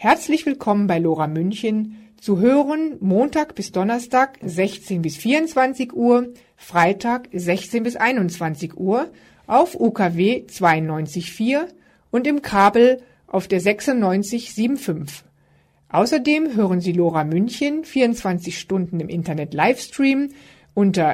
Herzlich willkommen bei LoRa München, zu hören Montag bis Donnerstag 16 bis 24 Uhr, Freitag 16 bis 21 Uhr auf UKW 92.4 und im Kabel auf der 96.75. Außerdem hören Sie LoRa München 24 Stunden im Internet Livestream unter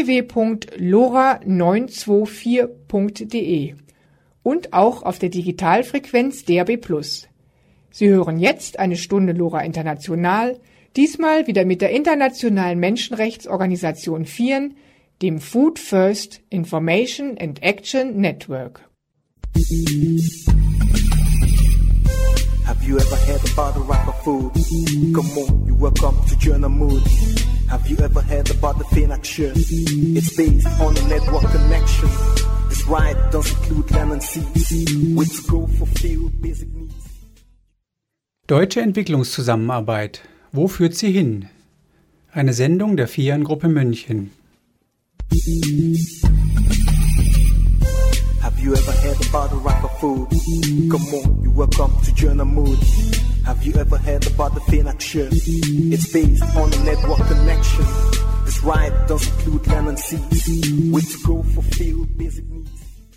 www.lora924.de und auch auf der Digitalfrequenz DAB+. Sie hören jetzt eine Stunde LoRa International, diesmal wieder mit der internationalen Menschenrechtsorganisation FIAN, dem Food First Information and Action Network. Have you ever heard about the rapper food? Come on, you welcome to Journal Mood. Have you ever heard about the Fin Action? It's based on a network connection. This ride does include land and seas. Way to go fulfill basic needs. Deutsche Entwicklungszusammenarbeit. Wo führt sie hin? Eine Sendung der FIAN-Gruppe München. Have you ever heard about the rapper food? Come on, you welcome to Journal Mood. Have you ever heard about the Fin Action? It's based on a network connection. This ride does include land and seas. Way to go fulfill basic needs.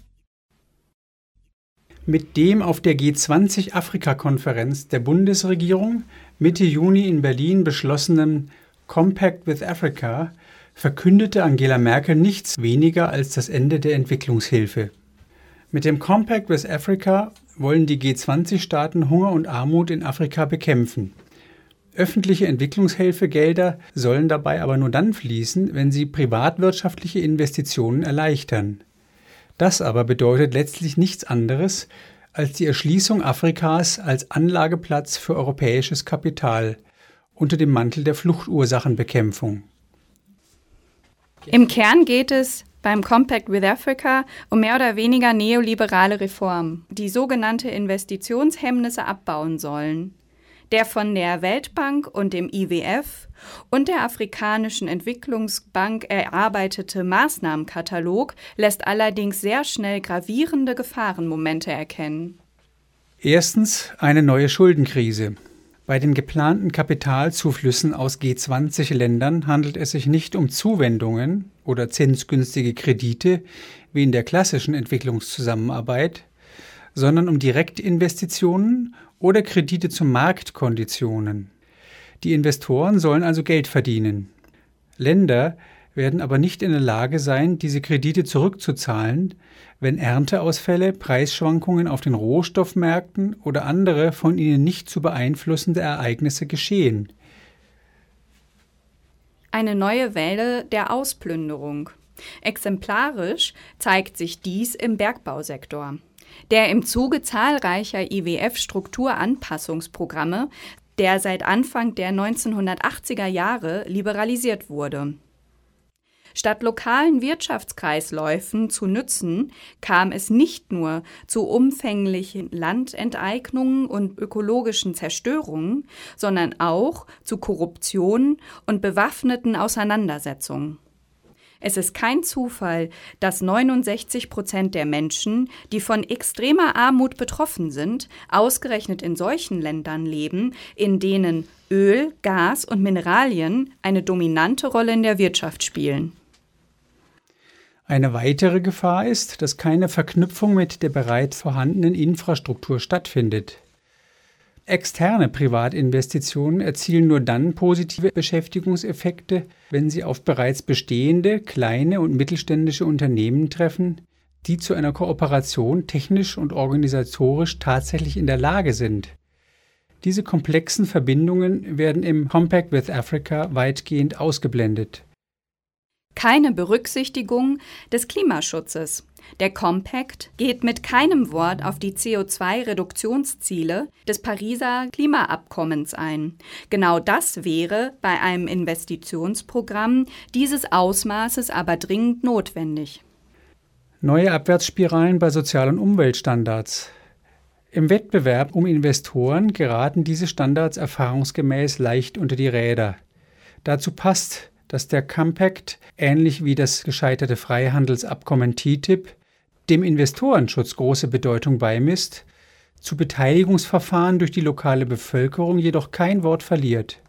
Mit dem auf der G20-Afrika-Konferenz der Bundesregierung Mitte Juni in Berlin beschlossenen Compact with Africa verkündete Angela Merkel nichts weniger als das Ende der Entwicklungshilfe. Mit dem Compact with Africa wollen die G20-Staaten Hunger und Armut in Afrika bekämpfen. Öffentliche Entwicklungshilfegelder sollen dabei aber nur dann fließen, wenn sie privatwirtschaftliche Investitionen erleichtern. Das aber bedeutet letztlich nichts anderes als die Erschließung Afrikas als Anlageplatz für europäisches Kapital unter dem Mantel der Fluchtursachenbekämpfung. Im Kern geht es beim Compact with Africa um mehr oder weniger neoliberale Reformen, die sogenannte Investitionshemmnisse abbauen sollen. Der von der Weltbank und dem IWF und der Afrikanischen Entwicklungsbank erarbeitete Maßnahmenkatalog lässt allerdings sehr schnell gravierende Gefahrenmomente erkennen. Erstens eine neue Schuldenkrise. Bei den geplanten Kapitalzuflüssen aus G20-Ländern handelt es sich nicht um Zuwendungen oder zinsgünstige Kredite wie in der klassischen Entwicklungszusammenarbeit, sondern um Direktinvestitionen oder Kredite zu Marktkonditionen. Die Investoren sollen also Geld verdienen. Länder werden aber nicht in der Lage sein, diese Kredite zurückzuzahlen, wenn Ernteausfälle, Preisschwankungen auf den Rohstoffmärkten oder andere von ihnen nicht zu beeinflussende Ereignisse geschehen. Eine neue Welle der Ausplünderung. Exemplarisch zeigt sich dies im Bergbausektor, der im Zuge zahlreicher IWF-Strukturanpassungsprogramme, der seit Anfang der 1980er Jahre liberalisiert wurde. Statt lokalen Wirtschaftskreisläufen zu nützen, kam es nicht nur zu umfänglichen Landenteignungen und ökologischen Zerstörungen, sondern auch zu Korruption und bewaffneten Auseinandersetzungen. Es ist kein Zufall, dass 69% der Menschen, die von extremer Armut betroffen sind, ausgerechnet in solchen Ländern leben, in denen Öl, Gas und Mineralien eine dominante Rolle in der Wirtschaft spielen. Eine weitere Gefahr ist, dass keine Verknüpfung mit der bereits vorhandenen Infrastruktur stattfindet. Externe Privatinvestitionen erzielen nur dann positive Beschäftigungseffekte, wenn sie auf bereits bestehende kleine und mittelständische Unternehmen treffen, die zu einer Kooperation technisch und organisatorisch tatsächlich in der Lage sind. Diese komplexen Verbindungen werden im Compact with Africa weitgehend ausgeblendet. Keine Berücksichtigung des Klimaschutzes. Der Compact geht mit keinem Wort auf die CO2-Reduktionsziele des Pariser Klimaabkommens ein. Genau das wäre bei einem Investitionsprogramm dieses Ausmaßes aber dringend notwendig. Neue Abwärtsspiralen bei Sozial- und Umweltstandards. Im Wettbewerb um Investoren geraten diese Standards erfahrungsgemäß leicht unter die Räder. Dazu passt, dass der Compact, ähnlich wie das gescheiterte Freihandelsabkommen TTIP, dem Investorenschutz große Bedeutung beimisst, zu Beteiligungsverfahren durch die lokale Bevölkerung jedoch kein Wort verliert.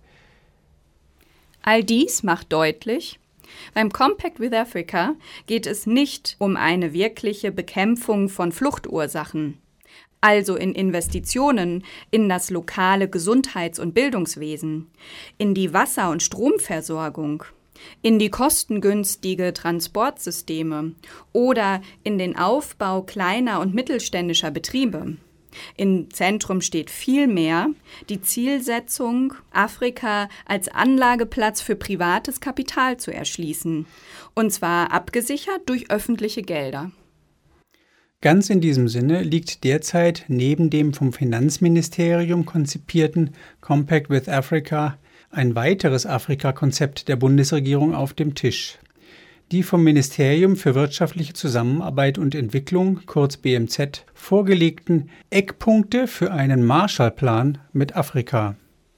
All dies macht deutlich, beim Compact with Africa geht es nicht um eine wirkliche Bekämpfung von Fluchtursachen, also in Investitionen in das lokale Gesundheits- und Bildungswesen, in die Wasser- und Stromversorgung, in die kostengünstige Transportsysteme oder in den Aufbau kleiner und mittelständischer Betriebe. Im Zentrum steht vielmehr die Zielsetzung, Afrika als Anlageplatz für privates Kapital zu erschließen, und zwar abgesichert durch öffentliche Gelder. Ganz in diesem Sinne liegt derzeit neben dem vom Finanzministerium konzipierten Compact with Africa ein weiteres Afrika-Konzept der Bundesregierung auf dem Tisch. Die vom Ministerium für wirtschaftliche Zusammenarbeit und Entwicklung, kurz BMZ, vorgelegten Eckpunkte für einen Marshallplan mit Afrika.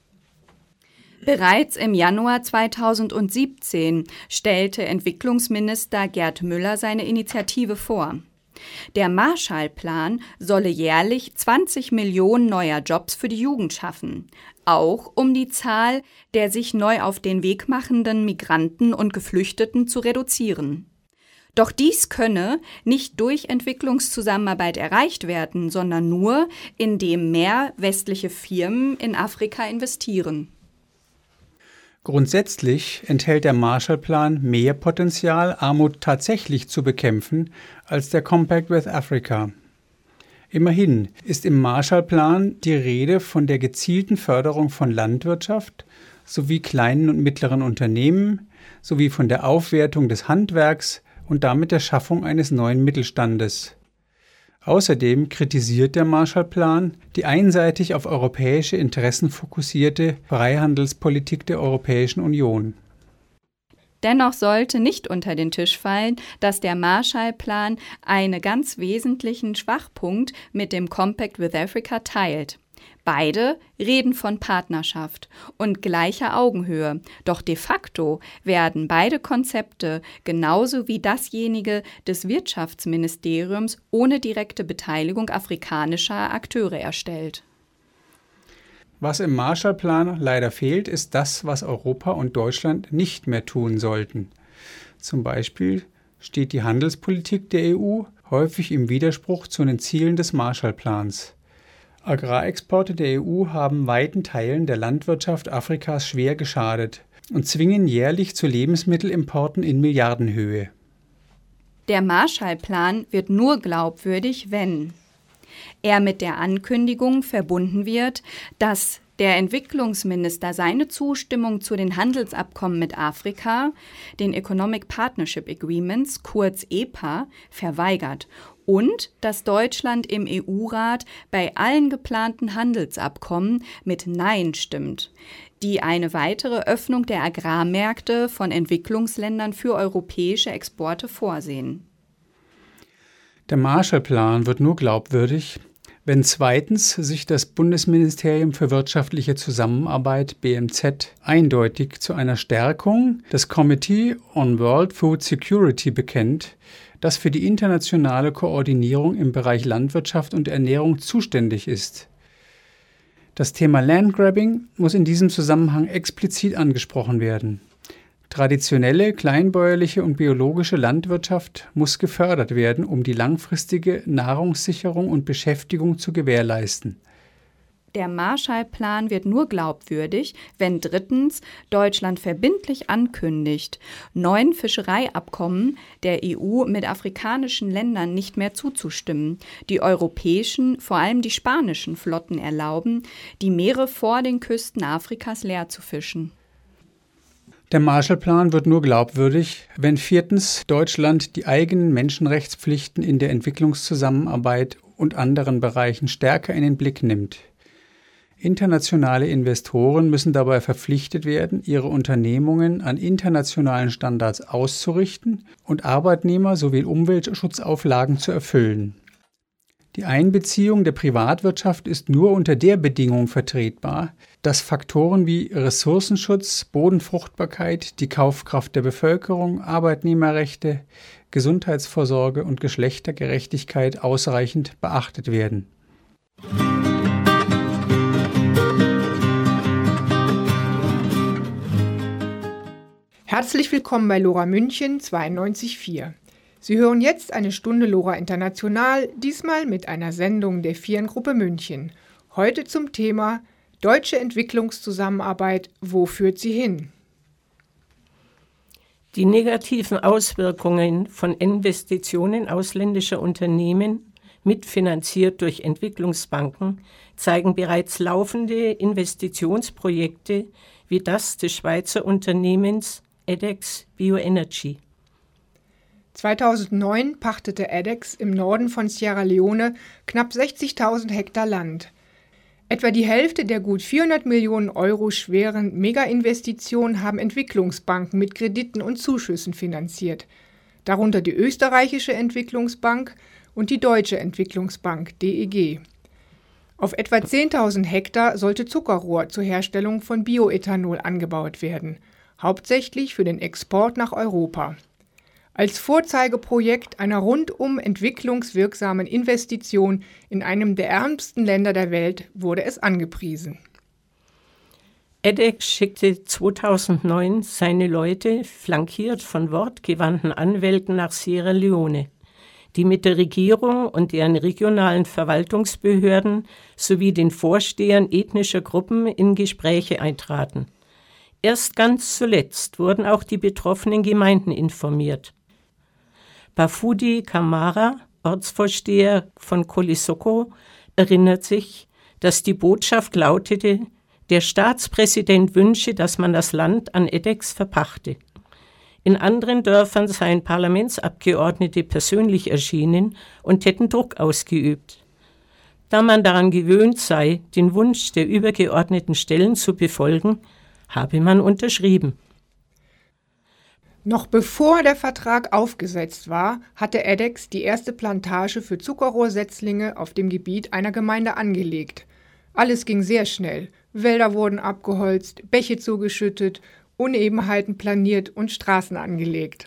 Bereits im Januar 2017 stellte Entwicklungsminister Gerd Müller seine Initiative vor. Der Marshallplan solle jährlich 20 Millionen neuer Jobs für die Jugend schaffen, auch um die Zahl der sich neu auf den Weg machenden Migranten und Geflüchteten zu reduzieren. Doch dies könne nicht durch Entwicklungszusammenarbeit erreicht werden, sondern nur, indem mehr westliche Firmen in Afrika investieren. Grundsätzlich enthält der Marshallplan mehr Potenzial, Armut tatsächlich zu bekämpfen, als der Compact with Africa. Immerhin ist im Marshallplan die Rede von der gezielten Förderung von Landwirtschaft sowie kleinen und mittleren Unternehmen sowie von der Aufwertung des Handwerks und damit der Schaffung eines neuen Mittelstandes. Außerdem kritisiert der Marshallplan die einseitig auf europäische Interessen fokussierte Freihandelspolitik der Europäischen Union. Dennoch sollte nicht unter den Tisch fallen, dass der Marshallplan einen ganz wesentlichen Schwachpunkt mit dem Compact with Africa teilt. Beide reden von Partnerschaft und gleicher Augenhöhe, doch de facto werden beide Konzepte genauso wie dasjenige des Wirtschaftsministeriums ohne direkte Beteiligung afrikanischer Akteure erstellt. Was im Marshallplan leider fehlt, ist das, was Europa und Deutschland nicht mehr tun sollten. Zum Beispiel steht die Handelspolitik der EU häufig im Widerspruch zu den Zielen des Marshallplans. Agrarexporte der EU haben weiten Teilen der Landwirtschaft Afrikas schwer geschadet und zwingen jährlich zu Lebensmittelimporten in Milliardenhöhe. Der Marshallplan wird nur glaubwürdig, wenn er mit der Ankündigung verbunden wird, dass der Entwicklungsminister seine Zustimmung zu den Handelsabkommen mit Afrika, den Economic Partnership Agreements, kurz EPA, verweigert und dass Deutschland im EU-Rat bei allen geplanten Handelsabkommen mit Nein stimmt, die eine weitere Öffnung der Agrarmärkte von Entwicklungsländern für europäische Exporte vorsehen. Der Marshallplan wird nur glaubwürdig, wenn zweitens sich das Bundesministerium für wirtschaftliche Zusammenarbeit BMZ eindeutig zu einer Stärkung des Committee on World Food Security bekennt, das für die internationale Koordinierung im Bereich Landwirtschaft und Ernährung zuständig ist. Das Thema Landgrabbing muss in diesem Zusammenhang explizit angesprochen werden. Traditionelle, kleinbäuerliche und biologische Landwirtschaft muss gefördert werden, um die langfristige Nahrungssicherung und Beschäftigung zu gewährleisten. Der Marshallplan wird nur glaubwürdig, wenn drittens Deutschland verbindlich ankündigt, neuen Fischereiabkommen der EU mit afrikanischen Ländern nicht mehr zuzustimmen, die europäischen, vor allem die spanischen Flotten erlauben, die Meere vor den Küsten Afrikas leer zu fischen. Der Marshallplan wird nur glaubwürdig, wenn viertens Deutschland die eigenen Menschenrechtspflichten in der Entwicklungszusammenarbeit und anderen Bereichen stärker in den Blick nimmt. Internationale Investoren müssen dabei verpflichtet werden, ihre Unternehmungen an internationalen Standards auszurichten und Arbeitnehmer sowie Umweltschutzauflagen zu erfüllen. Die Einbeziehung der Privatwirtschaft ist nur unter der Bedingung vertretbar, dass Faktoren wie Ressourcenschutz, Bodenfruchtbarkeit, die Kaufkraft der Bevölkerung, Arbeitnehmerrechte, Gesundheitsvorsorge und Geschlechtergerechtigkeit ausreichend beachtet werden. Herzlich willkommen bei LoRa München 92.4. Sie hören jetzt eine Stunde LoRa International, diesmal mit einer Sendung der Vieren-Gruppe München. Heute zum Thema Deutsche Entwicklungszusammenarbeit, wo führt sie hin? Die negativen Auswirkungen von Investitionen ausländischer Unternehmen, mitfinanziert durch Entwicklungsbanken, zeigen bereits laufende Investitionsprojekte wie das des Schweizer Unternehmens Eddex Bioenergy. 2009 pachtete Eddex im Norden von Sierra Leone knapp 60.000 Hektar Land. Etwa die Hälfte der gut 400 Millionen Euro schweren Mega-Investitionen haben Entwicklungsbanken mit Krediten und Zuschüssen finanziert, darunter die österreichische Entwicklungsbank und die deutsche Entwicklungsbank DEG. Auf etwa 10.000 Hektar sollte Zuckerrohr zur Herstellung von Bioethanol angebaut werden, hauptsächlich für den Export nach Europa. Als Vorzeigeprojekt einer rundum entwicklungswirksamen Investition in einem der ärmsten Länder der Welt wurde es angepriesen. Eddex schickte 2009 seine Leute, flankiert von wortgewandten Anwälten, nach Sierra Leone, die mit der Regierung und deren regionalen Verwaltungsbehörden sowie den Vorstehern ethnischer Gruppen in Gespräche eintraten. Erst ganz zuletzt wurden auch die betroffenen Gemeinden informiert. Bafudi Kamara, Ortsvorsteher von Colisoko, erinnert sich, dass die Botschaft lautete, der Staatspräsident wünsche, dass man das Land an Eddex verpachte. In anderen Dörfern seien Parlamentsabgeordnete persönlich erschienen und hätten Druck ausgeübt. Da man daran gewöhnt sei, den Wunsch der übergeordneten Stellen zu befolgen, habe man unterschrieben. Noch bevor der Vertrag aufgesetzt war, hatte Eddex die erste Plantage für Zuckerrohrsetzlinge auf dem Gebiet einer Gemeinde angelegt. Alles ging sehr schnell. Wälder wurden abgeholzt, Bäche zugeschüttet, Unebenheiten planiert und Straßen angelegt.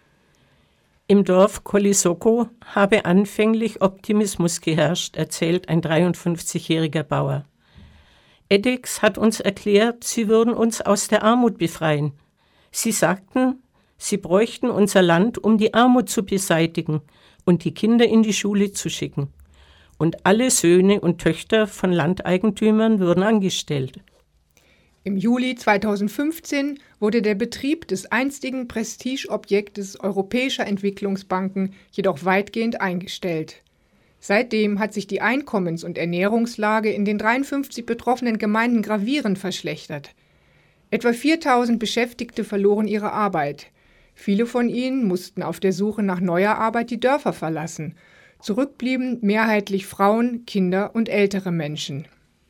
Im Dorf Colisoko habe anfänglich Optimismus geherrscht, erzählt ein 53-jähriger Bauer. Eddex hat uns erklärt, sie würden uns aus der Armut befreien. Sie sagten, sie bräuchten unser Land, um die Armut zu beseitigen und die Kinder in die Schule zu schicken. Und alle Söhne und Töchter von Landeigentümern würden angestellt. Im Juli 2015 wurde der Betrieb des einstigen Prestigeobjektes europäischer Entwicklungsbanken jedoch weitgehend eingestellt. Seitdem hat sich die Einkommens- und Ernährungslage in den 53 betroffenen Gemeinden gravierend verschlechtert. Etwa 4.000 Beschäftigte verloren ihre Arbeit. Viele von ihnen mussten auf der Suche nach neuer Arbeit die Dörfer verlassen. Zurück blieben mehrheitlich Frauen, Kinder und ältere Menschen.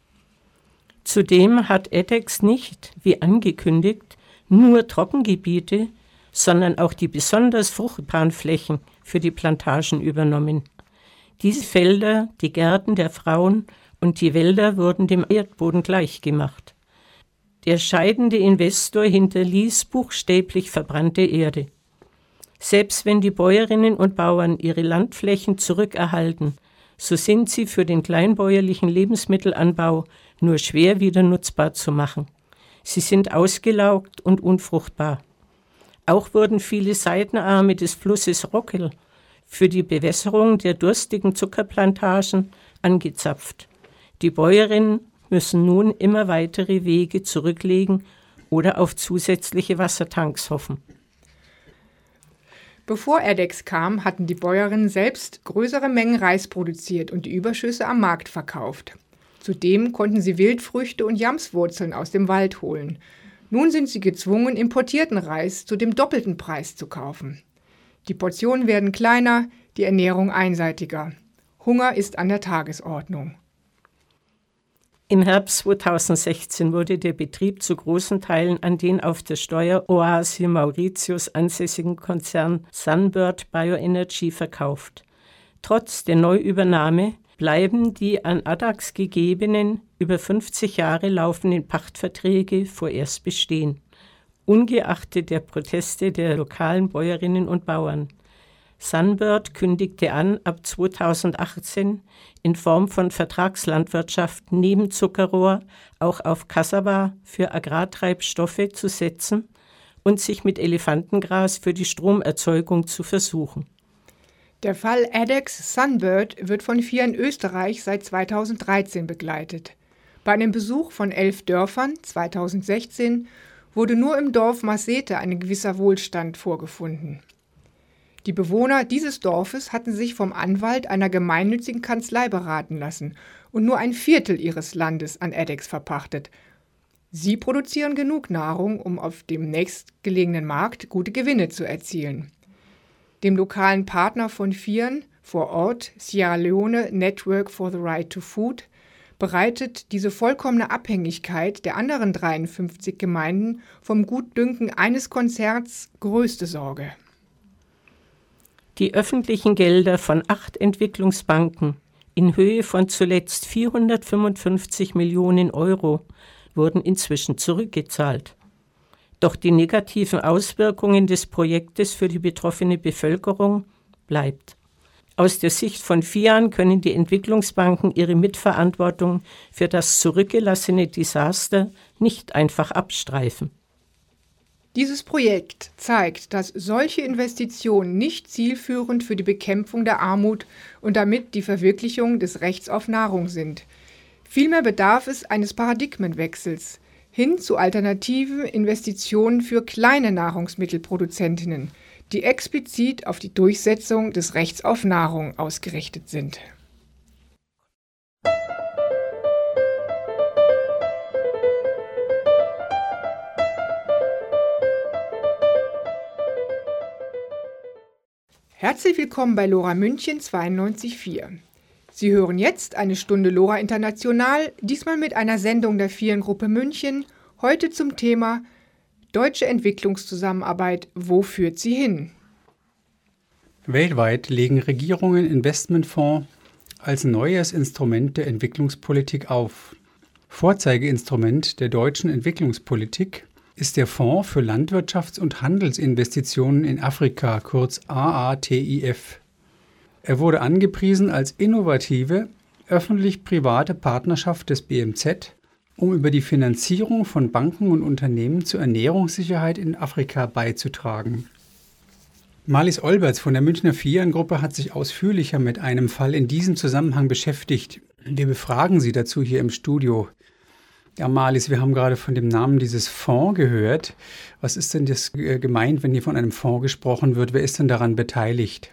Zudem hat Eddex nicht, wie angekündigt, nur Trockengebiete, sondern auch die besonders fruchtbaren Flächen für die Plantagen übernommen. Diese Felder, die Gärten der Frauen und die Wälder wurden dem Erdboden gleichgemacht. Der scheidende Investor hinterließ buchstäblich verbrannte Erde. Selbst wenn die Bäuerinnen und Bauern ihre Landflächen zurückerhalten, so sind sie für den kleinbäuerlichen Lebensmittelanbau nur schwer wieder nutzbar zu machen. Sie sind ausgelaugt und unfruchtbar. Auch wurden viele Seitenarme des Flusses Rockel für die Bewässerung der durstigen Zuckerplantagen angezapft. Die Bäuerinnen müssen nun immer weitere Wege zurücklegen oder auf zusätzliche Wassertanks hoffen. Bevor Eddex kam, hatten die Bäuerinnen selbst größere Mengen Reis produziert und die Überschüsse am Markt verkauft. Zudem konnten sie Wildfrüchte und Jamswurzeln aus dem Wald holen. Nun sind sie gezwungen, importierten Reis zu dem doppelten Preis zu kaufen. Die Portionen werden kleiner, die Ernährung einseitiger. Hunger ist an der Tagesordnung. Im Herbst 2016 wurde der Betrieb zu großen Teilen an den auf der Steueroase Mauritius ansässigen Konzern Sunbird Bioenergy verkauft. Trotz der Neuübernahme bleiben die an Addax gegebenen, über 50 Jahre laufenden Pachtverträge vorerst bestehen, ungeachtet der Proteste der lokalen Bäuerinnen und Bauern. Sunbird kündigte an, ab 2018 in Form von Vertragslandwirtschaft neben Zuckerrohr auch auf Cassava für Agrartreibstoffe zu setzen und sich mit Elefantengras für die Stromerzeugung zu versuchen. Der Fall Addex Sunbird wird von FIA in Österreich seit 2013 begleitet. Bei einem Besuch von 11 Dörfern 2016 wurde nur im Dorf Masete ein gewisser Wohlstand vorgefunden. Die Bewohner dieses Dorfes hatten sich vom Anwalt einer gemeinnützigen Kanzlei beraten lassen und nur ein Viertel ihres Landes an Addex verpachtet. Sie produzieren genug Nahrung, um auf dem nächstgelegenen Markt gute Gewinne zu erzielen. Dem lokalen Partner von FIA vor Ort, Sierra Leone Network for the Right to Food, bereitet diese vollkommene Abhängigkeit der anderen 53 Gemeinden vom Gutdünken eines Konzerns größte Sorge. Die öffentlichen Gelder von 8 Entwicklungsbanken in Höhe von zuletzt 455 Millionen Euro wurden inzwischen zurückgezahlt. Doch die negativen Auswirkungen des Projektes für die betroffene Bevölkerung bleibt. Aus der Sicht von FIAN können die Entwicklungsbanken ihre Mitverantwortung für das zurückgelassene Desaster nicht einfach abstreifen. Dieses Projekt zeigt, dass solche Investitionen nicht zielführend für die Bekämpfung der Armut und damit die Verwirklichung des Rechts auf Nahrung sind. Vielmehr bedarf es eines Paradigmenwechsels hin zu alternativen Investitionen für kleine Nahrungsmittelproduzentinnen, die explizit auf die Durchsetzung des Rechts auf Nahrung ausgerichtet sind. Herzlich willkommen bei LoRa München 92.4. Sie hören jetzt eine Stunde LoRa International, diesmal mit einer Sendung der FIAN-Gruppe München, heute zum Thema Deutsche Entwicklungszusammenarbeit, wo führt sie hin? Weltweit legen Regierungen Investmentfonds als neues Instrument der Entwicklungspolitik auf. Vorzeigeinstrument der deutschen Entwicklungspolitik ist der Fonds für Landwirtschafts- und Handelsinvestitionen in Afrika, kurz AATIF. Er wurde angepriesen als innovative, öffentlich-private Partnerschaft des BMZ, um über die Finanzierung von Banken und Unternehmen zur Ernährungssicherheit in Afrika beizutragen. Marlies Olberts von der Münchner FIAN-Gruppe hat sich ausführlicher mit einem Fall in diesem Zusammenhang beschäftigt. Wir befragen Sie dazu hier im Studio. Ja, Marlies, wir haben gerade von dem Namen dieses Fonds gehört. Was ist denn das gemeint, wenn hier von einem Fonds gesprochen wird? Wer ist denn daran beteiligt?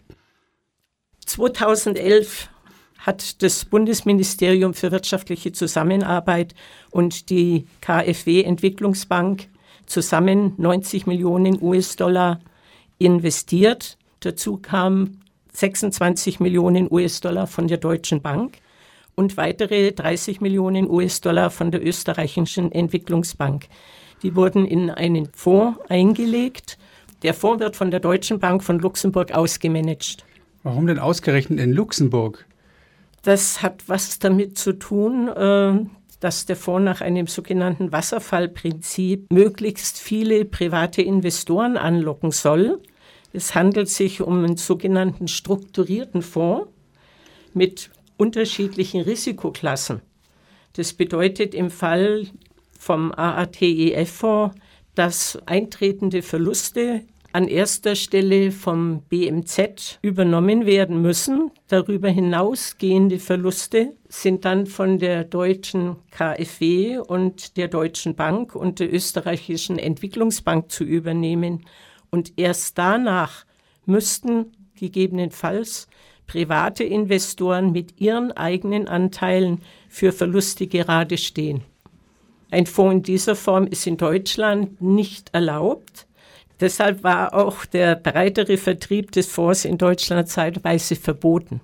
2011 hat das Bundesministerium für wirtschaftliche Zusammenarbeit und die KfW Entwicklungsbank zusammen 90 Millionen US-Dollar investiert. Dazu kamen 26 Millionen US-Dollar von der Deutschen Bank und weitere 30 Millionen US-Dollar von der österreichischen Entwicklungsbank. Die wurden in einen Fonds eingelegt. Der Fonds wird von der Deutschen Bank von Luxemburg aus gemanagt. Warum denn ausgerechnet in Luxemburg? Das hat was damit zu tun, dass der Fonds nach einem sogenannten Wasserfallprinzip möglichst viele private Investoren anlocken soll. Es handelt sich um einen sogenannten strukturierten Fonds mit unterschiedlichen Risikoklassen. Das bedeutet im Fall vom AATIF-Fonds, dass eintretende Verluste an erster Stelle vom BMZ übernommen werden müssen. Darüber hinausgehende Verluste sind dann von der deutschen KfW und der Deutschen Bank und der österreichischen Entwicklungsbank zu übernehmen. Und erst danach müssten gegebenenfalls private Investoren mit ihren eigenen Anteilen für Verluste gerade stehen. Ein Fonds in dieser Form ist in Deutschland nicht erlaubt. Deshalb war auch der breitere Vertrieb des Fonds in Deutschland zeitweise verboten.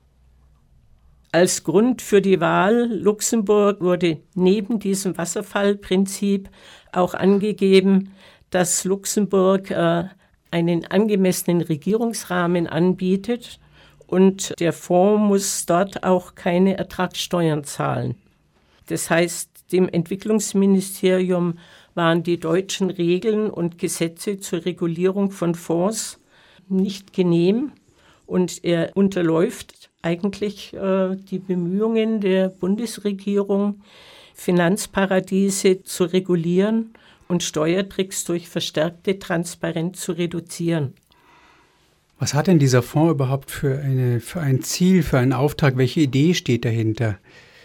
Als Grund für die Wahl Luxemburg wurde neben diesem Wasserfallprinzip auch angegeben, dass Luxemburg einen angemessenen Regierungsrahmen anbietet und der Fonds muss dort auch keine Ertragssteuern zahlen. Das heißt, dem Entwicklungsministerium waren die deutschen Regeln und Gesetze zur Regulierung von Fonds nicht genehm. und er unterläuft eigentlich die Bemühungen der Bundesregierung, Finanzparadiese zu regulieren und Steuertricks durch verstärkte Transparenz zu reduzieren. Was hat denn dieser Fonds überhaupt für ein Ziel, für einen Auftrag? Welche Idee steht dahinter?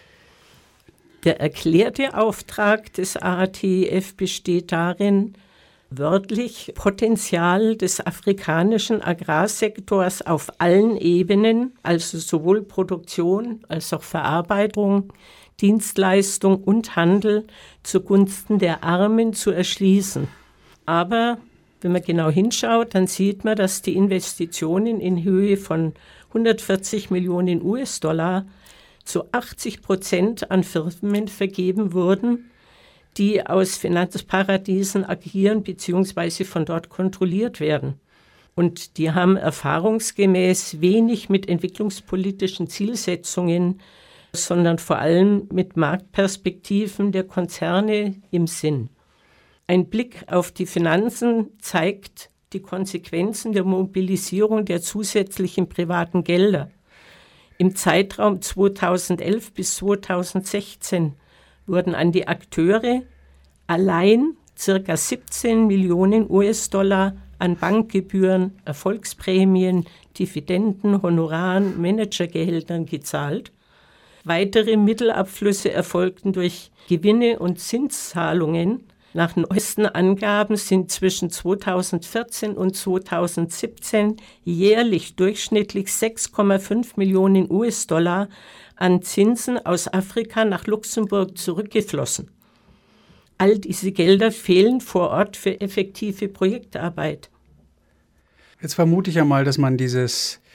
Der erklärte Auftrag des AATIF besteht darin, wörtlich Potenzial des afrikanischen Agrarsektors auf allen Ebenen, also sowohl Produktion als auch Verarbeitung, Dienstleistung und Handel zugunsten der Armen zu erschließen. Aber wenn man genau hinschaut, dann sieht man, dass die Investitionen in Höhe von 140 Millionen US-Dollar zu 80% an Firmen vergeben wurden, die aus Finanzparadiesen agieren bzw. von dort kontrolliert werden. Und die haben erfahrungsgemäß wenig mit entwicklungspolitischen Zielsetzungen, sondern vor allem mit Marktperspektiven der Konzerne im Sinn. Ein Blick auf die Finanzen zeigt die Konsequenzen der Mobilisierung der zusätzlichen privaten Gelder. Im Zeitraum 2011 bis 2016 wurden an die Akteure allein ca. 17 Millionen US-Dollar an Bankgebühren, Erfolgsprämien, Dividenden, Honoraren, Managergehältern gezahlt. Weitere Mittelabflüsse erfolgten durch Gewinne und Zinszahlungen. Nach neuesten Angaben sind zwischen 2014 und 2017 jährlich durchschnittlich 6,5 Millionen US-Dollar an Zinsen aus Afrika nach Luxemburg zurückgeflossen. All diese Gelder fehlen vor Ort für effektive Projektarbeit. Jetzt vermute ich ja mal, dass man diese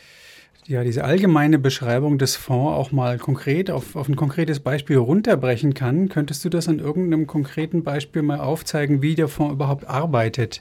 allgemeine Beschreibung des Fonds auch mal konkret auf ein konkretes Beispiel runterbrechen kann. Könntest du das an irgendeinem konkreten Beispiel mal aufzeigen, wie der Fonds überhaupt arbeitet?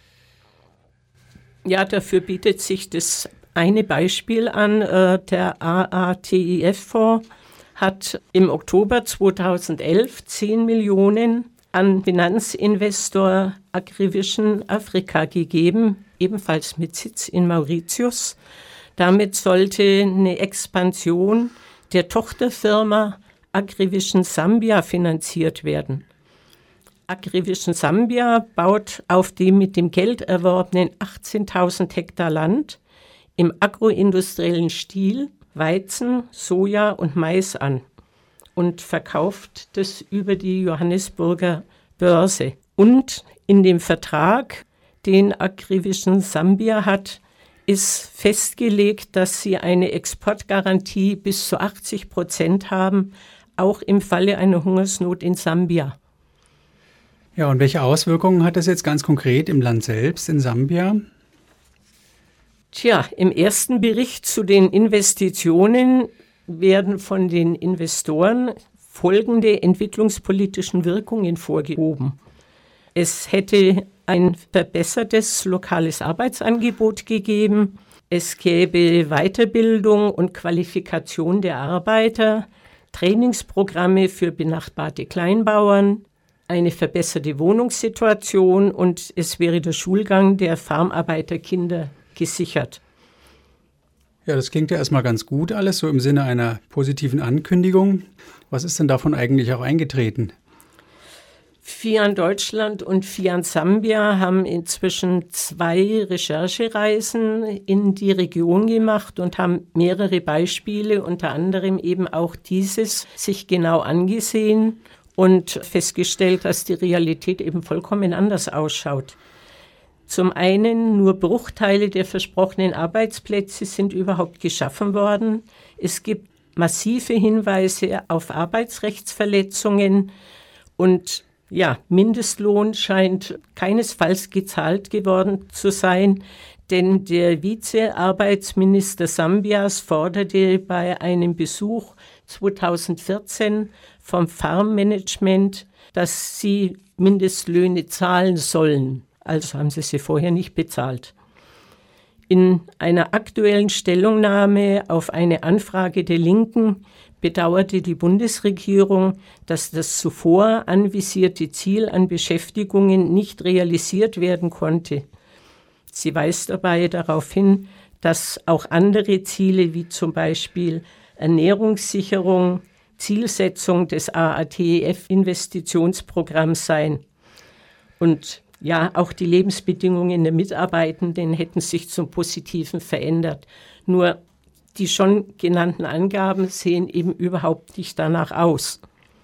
Ja, dafür bietet sich das eine Beispiel an. Der AATIF-Fonds hat im Oktober 2011 10 Millionen an Finanzinvestor Agrivision Afrika gegeben, ebenfalls mit Sitz in Mauritius. Damit sollte eine Expansion der Tochterfirma Agrivision Sambia finanziert werden. Agrivision Sambia baut auf dem mit dem Geld erworbenen 18.000 Hektar Land im agroindustriellen Stil Weizen, Soja und Mais an und verkauft das über die Johannesburger Börse. Und in dem Vertrag, den Agrivision Sambia hat, ist festgelegt, dass sie eine Exportgarantie bis zu 80% haben, auch im Falle einer Hungersnot in Sambia. Ja, und welche Auswirkungen hat das jetzt ganz konkret im Land selbst, in Sambia? Tja, im ersten Bericht zu den Investitionen werden von den Investoren folgende entwicklungspolitischen Wirkungen vorgehoben. Es hätte ein verbessertes lokales Arbeitsangebot gegeben. Es gäbe Weiterbildung und Qualifikation der Arbeiter, Trainingsprogramme für benachbarte Kleinbauern, eine verbesserte Wohnungssituation und es wäre der Schulgang der Farmarbeiterkinder gesichert. Ja, das klingt ja erstmal ganz gut alles, so im Sinne einer positiven Ankündigung. Was ist denn davon eigentlich auch eingetreten? FIAN Deutschland und FIAN Sambia haben inzwischen 2 Recherchereisen in die Region gemacht und haben mehrere Beispiele, unter anderem eben auch dieses, sich genau angesehen und festgestellt, dass die Realität eben vollkommen anders ausschaut. Zum einen nur Bruchteile der versprochenen Arbeitsplätze sind überhaupt geschaffen worden. Es gibt massive Hinweise auf Arbeitsrechtsverletzungen und ja, Mindestlohn scheint keinesfalls gezahlt geworden zu sein, denn der Vizearbeitsminister Sambias forderte bei einem Besuch 2014 vom Farmmanagement, dass sie Mindestlöhne zahlen sollen. Also haben sie vorher nicht bezahlt. In einer aktuellen Stellungnahme auf eine Anfrage der Linken bedauerte die Bundesregierung, dass das zuvor anvisierte Ziel an Beschäftigungen nicht realisiert werden konnte. Sie weist dabei darauf hin, dass auch andere Ziele wie zum Beispiel Ernährungssicherung Zielsetzung des AATF-Investitionsprogramms seien. Und ja, auch die Lebensbedingungen der Mitarbeitenden hätten sich zum Positiven verändert. Nur die schon genannten Angaben sehen eben überhaupt nicht danach aus.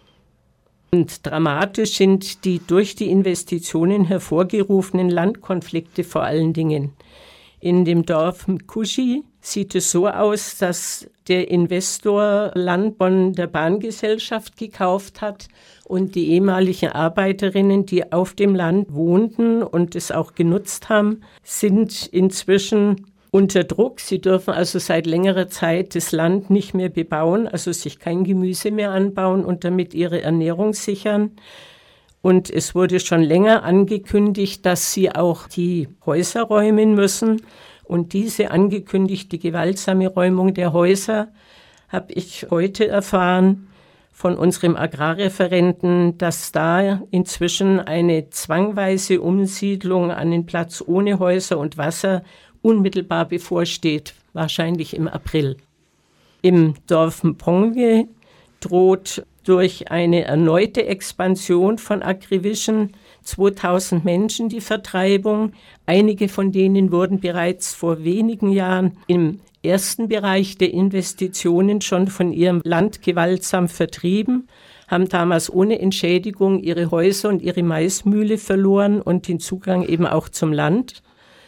Und dramatisch sind die durch die Investitionen hervorgerufenen Landkonflikte vor allen Dingen. In dem Dorf Mkushi sieht es so aus, dass der Investor Land von der Bahngesellschaft gekauft hat und die ehemaligen Arbeiterinnen, die auf dem Land wohnten und es auch genutzt haben, sind inzwischen unter Druck. Sie dürfen also seit längerer Zeit das Land nicht mehr bebauen, also sich kein Gemüse mehr anbauen und damit ihre Ernährung sichern. Und es wurde schon länger angekündigt, dass sie auch die Häuser räumen müssen. Und diese angekündigte gewaltsame Räumung der Häuser habe ich heute erfahren von unserem Agrarreferenten, dass da inzwischen eine zwangweise Umsiedlung an den Platz ohne Häuser und Wasser unmittelbar bevorsteht, wahrscheinlich im April. Im Dorf Mpongwe droht durch eine erneute Expansion von Agrivision 2000 Menschen die Vertreibung. Einige von denen wurden bereits vor wenigen Jahren im ersten Bereich der Investitionen schon von ihrem Land gewaltsam vertrieben, haben damals ohne Entschädigung ihre Häuser und ihre Maismühle verloren und den Zugang eben auch zum Land.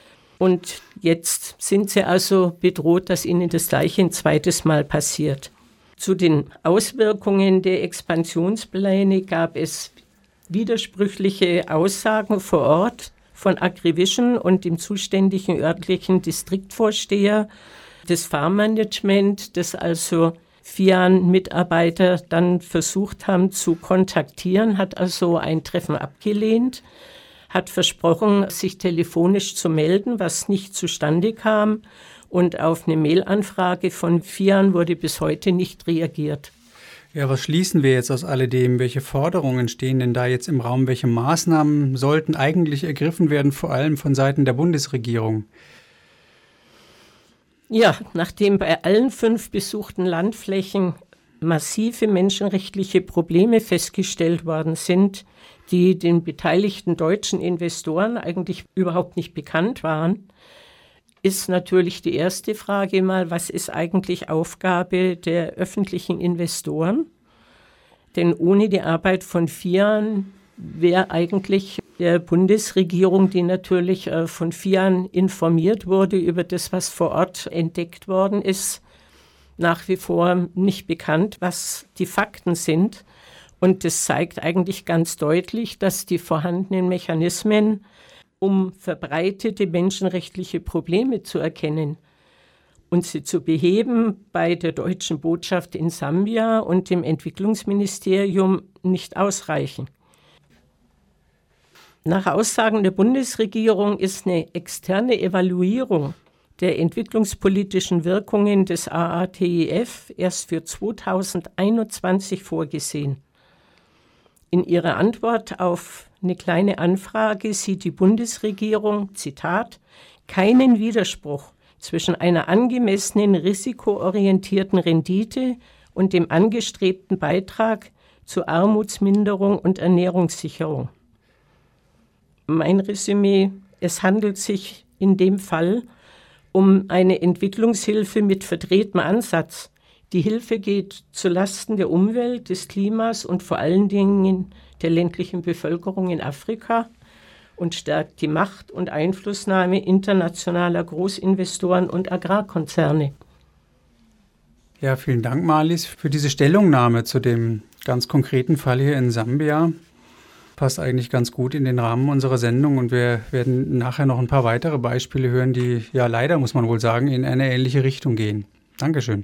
Und jetzt sind sie also bedroht, dass ihnen das Gleiche ein zweites Mal passiert. Zu den Auswirkungen der Expansionspläne gab es widersprüchliche Aussagen vor Ort von Agrivision und dem zuständigen örtlichen Distriktvorsteher des Farmmanagement, das also FIAN-Mitarbeiter dann versucht haben zu kontaktieren, hat also ein Treffen abgelehnt, hat versprochen, sich telefonisch zu melden, was nicht zustande kam. Und auf eine Mailanfrage von FIAN wurde bis heute nicht reagiert. Ja, was schließen wir jetzt aus alledem? Welche Forderungen stehen denn da jetzt im Raum? Welche Maßnahmen sollten eigentlich ergriffen werden, vor allem von Seiten der Bundesregierung? Ja, nachdem bei allen 5 besuchten Landflächen massive menschenrechtliche Probleme festgestellt worden sind, die den beteiligten deutschen Investoren eigentlich überhaupt nicht bekannt waren, ist natürlich die erste Frage mal, was ist eigentlich Aufgabe der öffentlichen Investoren? Denn ohne die Arbeit von FIAN wäre eigentlich der Bundesregierung, die natürlich von FIAN informiert wurde über das, was vor Ort entdeckt worden ist, nach wie vor nicht bekannt, was die Fakten sind. Und das zeigt eigentlich ganz deutlich, dass die vorhandenen Mechanismen, um verbreitete menschenrechtliche Probleme zu erkennen und sie zu beheben, bei der deutschen Botschaft in Sambia und dem Entwicklungsministerium nicht ausreichen. Nach Aussagen der Bundesregierung ist eine externe Evaluierung der entwicklungspolitischen Wirkungen des AATF erst für 2021 vorgesehen. In ihrer Antwort auf eine kleine Anfrage sieht die Bundesregierung, Zitat, keinen Widerspruch zwischen einer angemessenen risikoorientierten Rendite und dem angestrebten Beitrag zur Armutsminderung und Ernährungssicherung. Mein Resümee, es handelt sich in dem Fall um eine Entwicklungshilfe mit verdrehtem Ansatz. Die Hilfe geht zulasten der Umwelt, des Klimas und vor allen Dingen der ländlichen Bevölkerung in Afrika und stärkt die Macht und Einflussnahme internationaler Großinvestoren und Agrarkonzerne. Ja, vielen Dank, Marlies, für diese Stellungnahme zu dem ganz konkreten Fall hier in Sambia. Passt eigentlich ganz gut in den Rahmen unserer Sendung und wir werden nachher noch ein paar weitere Beispiele hören, die ja leider, muss man wohl sagen, in eine ähnliche Richtung gehen. Dankeschön.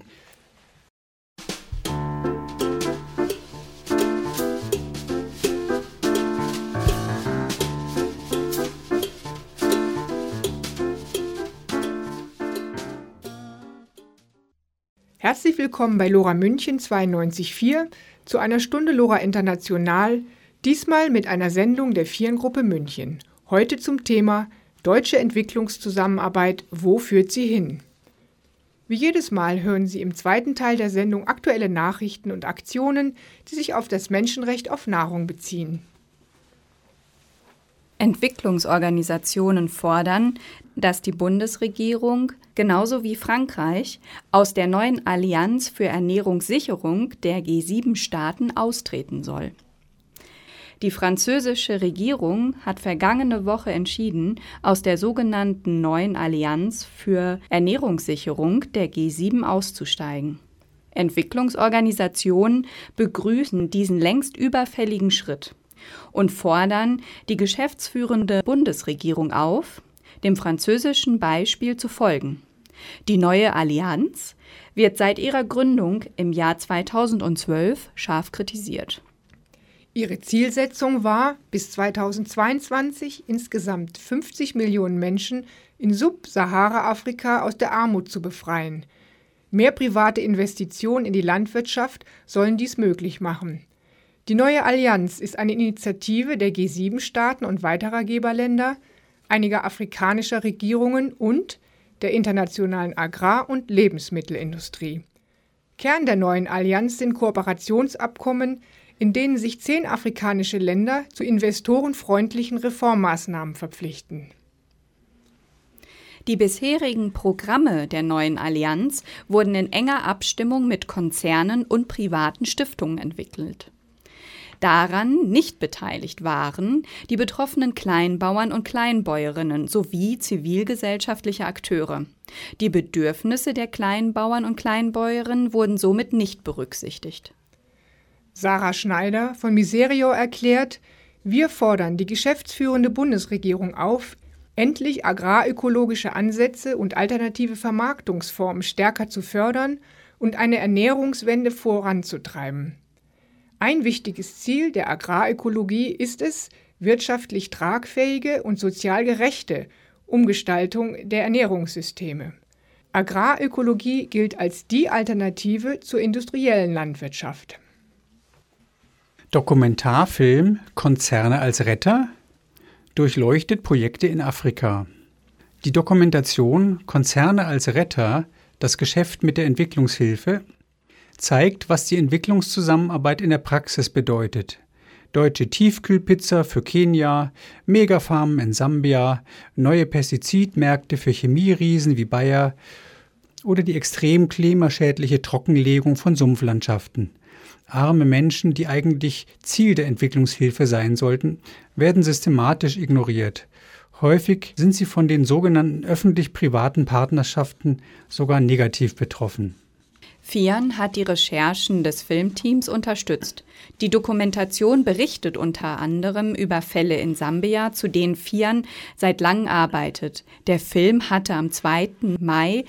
Herzlich willkommen bei LoRa München 92.4 zu einer Stunde LoRa International, diesmal mit einer Sendung der FIAN-Gruppe München. Heute zum Thema Deutsche Entwicklungszusammenarbeit, wo führt sie hin? Wie jedes Mal hören Sie im zweiten Teil der Sendung aktuelle Nachrichten und Aktionen, die sich auf das Menschenrecht auf Nahrung beziehen. Entwicklungsorganisationen fordern, dass die Bundesregierung, genauso wie Frankreich, aus der neuen Allianz für Ernährungssicherung der G7-Staaten austreten soll. Die französische Regierung hat vergangene Woche entschieden, aus der sogenannten neuen Allianz für Ernährungssicherung der G7 auszusteigen. Entwicklungsorganisationen begrüßen diesen längst überfälligen Schritt und fordern die geschäftsführende Bundesregierung auf, dem französischen Beispiel zu folgen. Die neue Allianz wird seit ihrer Gründung im Jahr 2012 scharf kritisiert. Ihre Zielsetzung war, bis 2022 insgesamt 50 Millionen Menschen in Sub-Sahara-Afrika aus der Armut zu befreien. Mehr private Investitionen in die Landwirtschaft sollen dies möglich machen. Die neue Allianz ist eine Initiative der G7-Staaten und weiterer Geberländer, einiger afrikanischer Regierungen und der internationalen Agrar- und Lebensmittelindustrie. Kern der neuen Allianz sind Kooperationsabkommen, in denen sich 10 afrikanische Länder zu investorenfreundlichen Reformmaßnahmen verpflichten. Die bisherigen Programme der neuen Allianz wurden in enger Abstimmung mit Konzernen und privaten Stiftungen entwickelt. Daran nicht beteiligt waren die betroffenen Kleinbauern und Kleinbäuerinnen sowie zivilgesellschaftliche Akteure. Die Bedürfnisse der Kleinbauern und Kleinbäuerinnen wurden somit nicht berücksichtigt. Sarah Schneider von Miserio erklärt, wir fordern die geschäftsführende Bundesregierung auf, endlich agrarökologische Ansätze und alternative Vermarktungsformen stärker zu fördern und eine Ernährungswende voranzutreiben. Ein wichtiges Ziel der Agrarökologie ist es, wirtschaftlich tragfähige und sozial gerechte Umgestaltung der Ernährungssysteme. Agrarökologie gilt als die Alternative zur industriellen Landwirtschaft. Dokumentarfilm Konzerne als Retter durchleuchtet Projekte in Afrika. Die Dokumentation Konzerne als Retter, das Geschäft mit der Entwicklungshilfe, zeigt, was die Entwicklungszusammenarbeit in der Praxis bedeutet. Deutsche Tiefkühlpizza für Kenia, Megafarmen in Sambia, neue Pestizidmärkte für Chemieriesen wie Bayer oder die extrem klimaschädliche Trockenlegung von Sumpflandschaften. Arme Menschen, die eigentlich Ziel der Entwicklungshilfe sein sollten, werden systematisch ignoriert. Häufig sind sie von den sogenannten öffentlich-privaten Partnerschaften sogar negativ betroffen. FIAN hat die Recherchen des Filmteams unterstützt. Die Dokumentation berichtet unter anderem über Fälle in Sambia, zu denen FIAN seit langem arbeitet. Der Film hatte am 2. Mai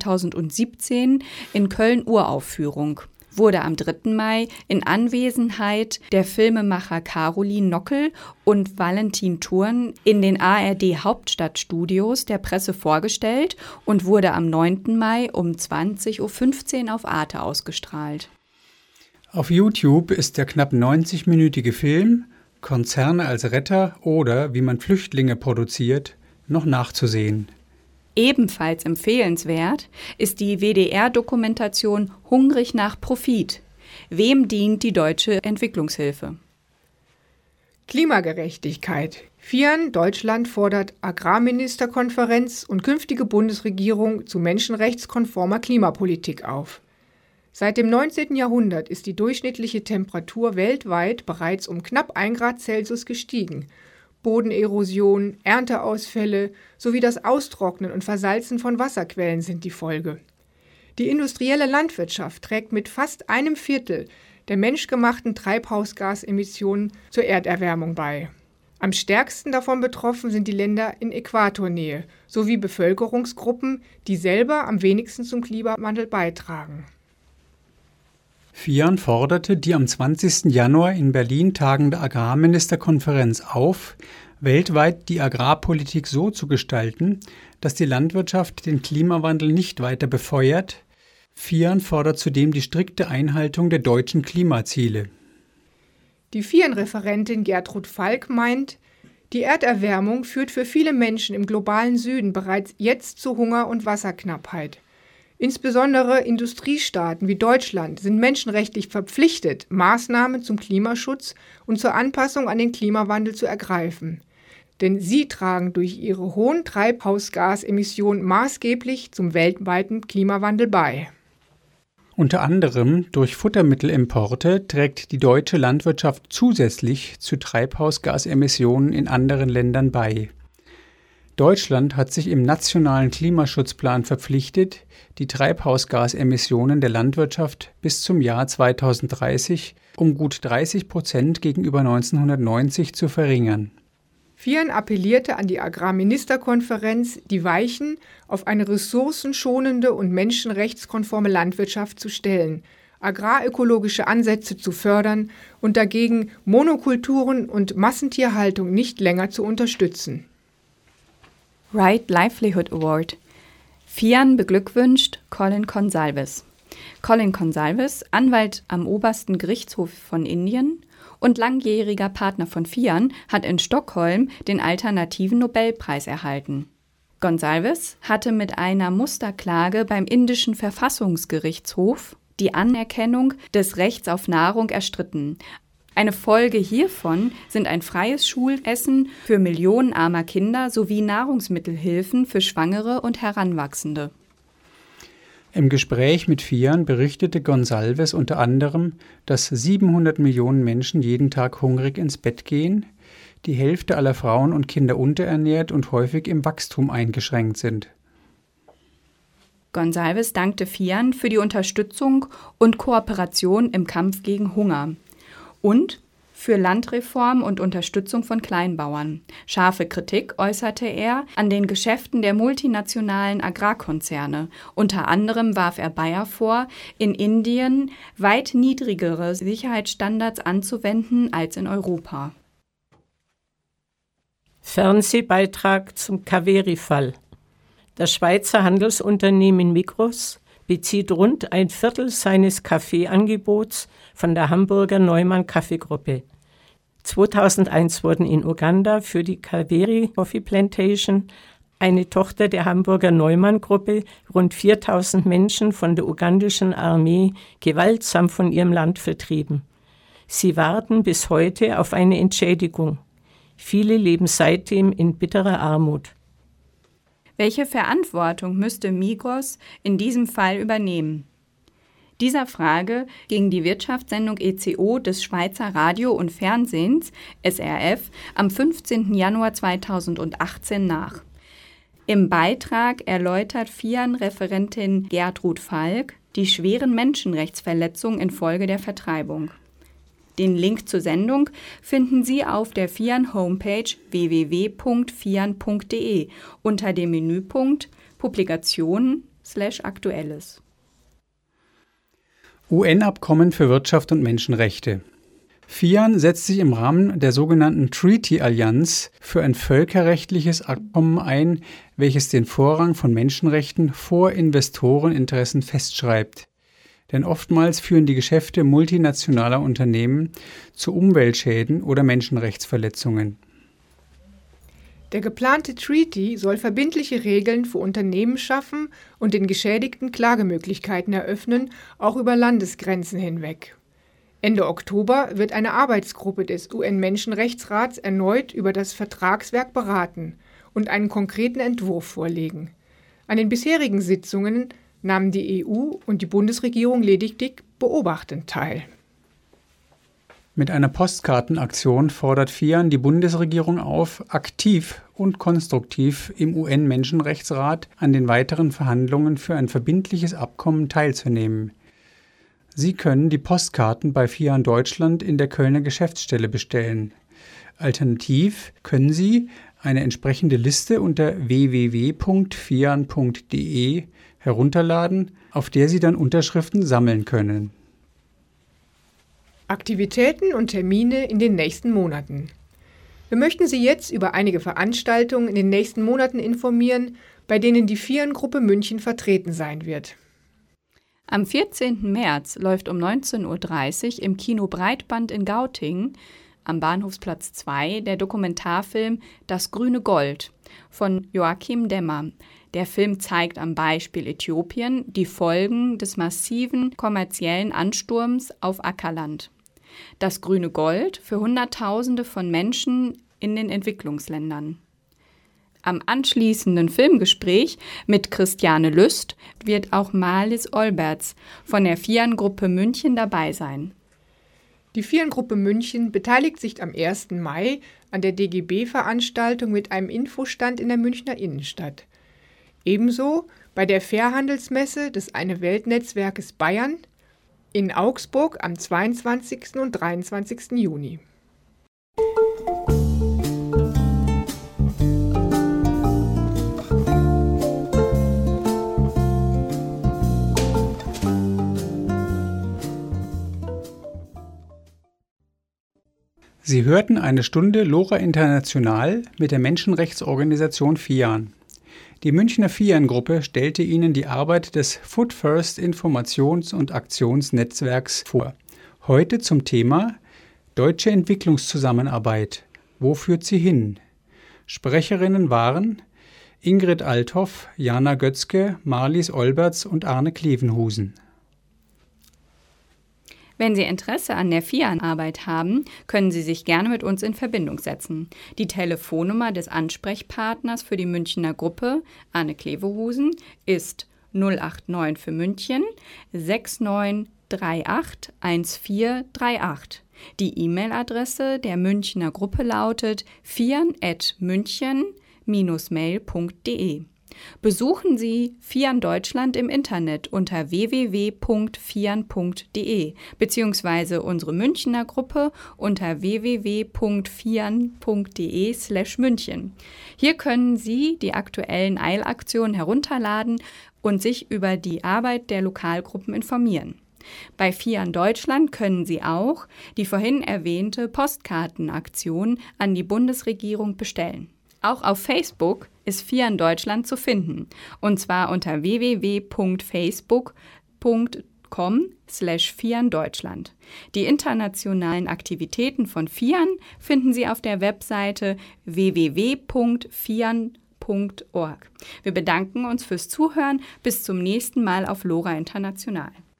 2017 in Köln Uraufführung, wurde am 3. Mai in Anwesenheit der Filmemacher Caroline Nockel und Valentin Thurn in den ARD-Hauptstadtstudios der Presse vorgestellt und wurde am 9. Mai um 20:15 Uhr auf Arte ausgestrahlt. Auf YouTube ist der knapp 90-minütige Film Konzerne als Retter oder wie man Flüchtlinge produziert noch nachzusehen. Ebenfalls empfehlenswert ist die WDR-Dokumentation Hungrig nach Profit. Wem dient die deutsche Entwicklungshilfe? Klimagerechtigkeit. FIAN Deutschland fordert Agrarministerkonferenz und künftige Bundesregierung zu menschenrechtskonformer Klimapolitik auf. Seit dem 19. Jahrhundert ist die durchschnittliche Temperatur weltweit bereits um knapp 1 Grad Celsius gestiegen. Bodenerosion, Ernteausfälle sowie das Austrocknen und Versalzen von Wasserquellen sind die Folge. Die industrielle Landwirtschaft trägt mit fast 1/4 der menschgemachten Treibhausgasemissionen zur Erderwärmung bei. Am stärksten davon betroffen sind die Länder in Äquatornähe sowie Bevölkerungsgruppen, die selber am wenigsten zum Klimawandel beitragen. FIAN forderte die am 20. Januar in Berlin tagende Agrarministerkonferenz auf, weltweit die Agrarpolitik so zu gestalten, dass die Landwirtschaft den Klimawandel nicht weiter befeuert. FIAN fordert zudem die strikte Einhaltung der deutschen Klimaziele. Die FIAN-Referentin Gertrud Falk meint, die Erderwärmung führt für viele Menschen im globalen Süden bereits jetzt zu Hunger und Wasserknappheit. Insbesondere Industriestaaten wie Deutschland sind menschenrechtlich verpflichtet, Maßnahmen zum Klimaschutz und zur Anpassung an den Klimawandel zu ergreifen. Denn sie tragen durch ihre hohen Treibhausgasemissionen maßgeblich zum weltweiten Klimawandel bei. Unter anderem durch Futtermittelimporte trägt die deutsche Landwirtschaft zusätzlich zu Treibhausgasemissionen in anderen Ländern bei. Deutschland hat sich im nationalen Klimaschutzplan verpflichtet, die Treibhausgasemissionen der Landwirtschaft bis zum Jahr 2030 um gut 30% gegenüber 1990 zu verringern. FIAN appellierte an die Agrarministerkonferenz, die Weichen auf eine ressourcenschonende und menschenrechtskonforme Landwirtschaft zu stellen, agrarökologische Ansätze zu fördern und dagegen Monokulturen und Massentierhaltung nicht länger zu unterstützen. Right Livelihood Award. FIAN beglückwünscht Colin Gonsalves. Colin Gonsalves, Anwalt am obersten Gerichtshof von Indien und langjähriger Partner von FIAN, hat in Stockholm den alternativen Nobelpreis erhalten. Gonsalves hatte mit einer Musterklage beim indischen Verfassungsgerichtshof die Anerkennung des Rechts auf Nahrung erstritten. Eine Folge hiervon sind ein freies Schulessen für Millionen armer Kinder sowie Nahrungsmittelhilfen für Schwangere und Heranwachsende. Im Gespräch mit FIAN berichtete Gonsalves unter anderem, dass 700 Millionen Menschen jeden Tag hungrig ins Bett gehen, die Hälfte aller Frauen und Kinder unterernährt und häufig im Wachstum eingeschränkt sind. Gonsalves dankte FIAN für die Unterstützung und Kooperation im Kampf gegen Hunger und für Landreform und Unterstützung von Kleinbauern. Scharfe Kritik äußerte er an den Geschäften der multinationalen Agrarkonzerne. Unter anderem warf er Bayer vor, in Indien weit niedrigere Sicherheitsstandards anzuwenden als in Europa. Fernsehbeitrag zum Kaveri-Fall. Das Schweizer Handelsunternehmen Migros bezieht rund ein Viertel seines Kaffeeangebots von der Hamburger Neumann Kaffeegruppe. 2001 wurden in Uganda für die Kaveri Coffee Plantation, eine Tochter der Hamburger Neumann Gruppe, rund 4000 Menschen von der ugandischen Armee gewaltsam von ihrem Land vertrieben. Sie warten bis heute auf eine Entschädigung. Viele leben seitdem in bitterer Armut. Welche Verantwortung müsste Migros in diesem Fall übernehmen? Dieser Frage ging die Wirtschaftssendung ECO des Schweizer Radio und Fernsehens, SRF, am 15. Januar 2018 nach. Im Beitrag erläutert FIAN-Referentin Gertrud Falk die schweren Menschenrechtsverletzungen infolge der Vertreibung. Den Link zur Sendung finden Sie auf der FIAN-Homepage www.fian.de unter dem Menüpunkt Publikationen/Aktuelles. UN-Abkommen für Wirtschaft und Menschenrechte. FIAN setzt sich im Rahmen der sogenannten Treaty-Allianz für ein völkerrechtliches Abkommen ein, welches den Vorrang von Menschenrechten vor Investoreninteressen festschreibt. Denn oftmals führen die Geschäfte multinationaler Unternehmen zu Umweltschäden oder Menschenrechtsverletzungen. Der geplante Treaty soll verbindliche Regeln für Unternehmen schaffen und den Geschädigten Klagemöglichkeiten eröffnen, auch über Landesgrenzen hinweg. Ende Oktober wird eine Arbeitsgruppe des UN-Menschenrechtsrats erneut über das Vertragswerk beraten und einen konkreten Entwurf vorlegen. An den bisherigen Sitzungen nahmen die EU und die Bundesregierung lediglich beobachtend teil. Mit einer Postkartenaktion fordert FIAN die Bundesregierung auf, aktiv und konstruktiv im UN-Menschenrechtsrat an den weiteren Verhandlungen für ein verbindliches Abkommen teilzunehmen. Sie können die Postkarten bei FIAN Deutschland in der Kölner Geschäftsstelle bestellen. Alternativ können Sie eine entsprechende Liste unter www.fian.de herunterladen, auf der Sie dann Unterschriften sammeln können. Aktivitäten und Termine in den nächsten Monaten. Wir möchten Sie jetzt über einige Veranstaltungen in den nächsten Monaten informieren, bei denen die FIAN-Gruppe München vertreten sein wird. Am 14. März läuft um 19:30 Uhr im Kino Breitband in Gauting am Bahnhofsplatz 2 der Dokumentarfilm Das grüne Gold von Joachim Demmer. Der Film zeigt am Beispiel Äthiopien die Folgen des massiven kommerziellen Ansturms auf Ackerland. Das grüne Gold für Hunderttausende von Menschen in den Entwicklungsländern. Am anschließenden Filmgespräch mit Christiane Lüst wird auch Marlies Olberts von der FIAN-Gruppe München dabei sein. Die FIAN-Gruppe München beteiligt sich am 1. Mai an der DGB-Veranstaltung mit einem Infostand in der Münchner Innenstadt. Ebenso bei der Fairhandelsmesse des Eine-Welt-Netzwerkes Bayern in Augsburg am 22. und 23. Juni. Sie hörten eine Stunde Lora International mit der Menschenrechtsorganisation FIAN. Die Münchner FIAN-Gruppe stellte Ihnen die Arbeit des Food First Informations- und Aktionsnetzwerks vor. Heute zum Thema Deutsche Entwicklungszusammenarbeit. Wo führt sie hin? Sprecherinnen waren Ingrid Althoff, Jana Götzke, Marlies Olberts und Arne Klevenhusen. Wenn Sie Interesse an der FIAN-Arbeit haben, können Sie sich gerne mit uns in Verbindung setzen. Die Telefonnummer des Ansprechpartners für die Münchner Gruppe, Arne Klevenhusen, ist 089 für München 6938 1438. Die E-Mail-Adresse der Münchner Gruppe lautet fian@münchen-mail.de. Besuchen Sie FIAN Deutschland im Internet unter www.fian.de bzw. unsere Münchner Gruppe unter www.fian.de/München. Hier können Sie die aktuellen Eilaktionen herunterladen und sich über die Arbeit der Lokalgruppen informieren. Bei FIAN Deutschland können Sie auch die vorhin erwähnte Postkartenaktion an die Bundesregierung bestellen. Auch auf Facebook ist FIAN Deutschland zu finden, und zwar unter www.facebook.com/FIAN Deutschland. Die internationalen Aktivitäten von FIAN finden Sie auf der Webseite www.fian.org. Wir bedanken uns fürs Zuhören. Bis zum nächsten Mal auf Lora International.